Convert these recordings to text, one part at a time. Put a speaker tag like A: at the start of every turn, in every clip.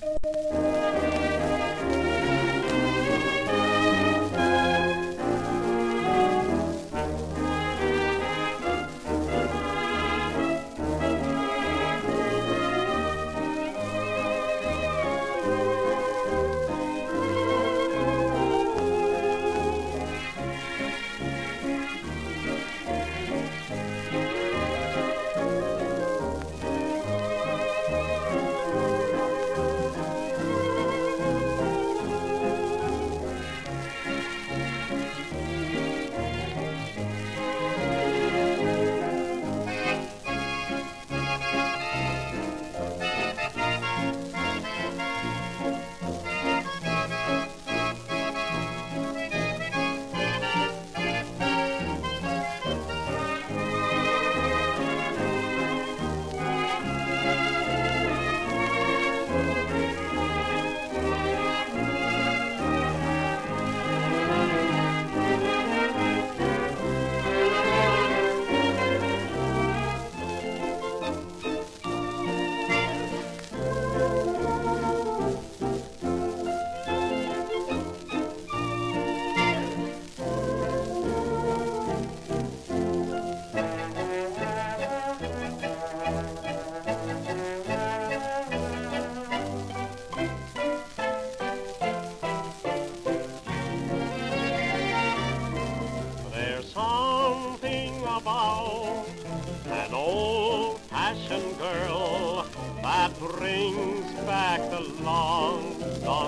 A: About an old-fashioned girl that brings back the long, long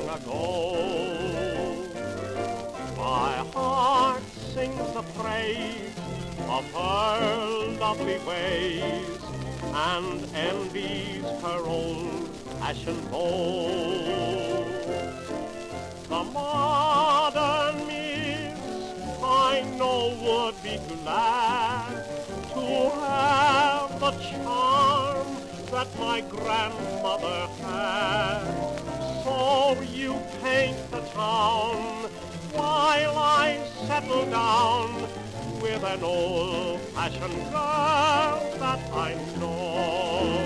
A: ago. My heart sings the praise of her lovely ways and envies her old-fashioned beau. The modern miss I know would be glad to have the charm that my grandmother had. So you paint the town while I settle down with an old-fashioned girl that I know.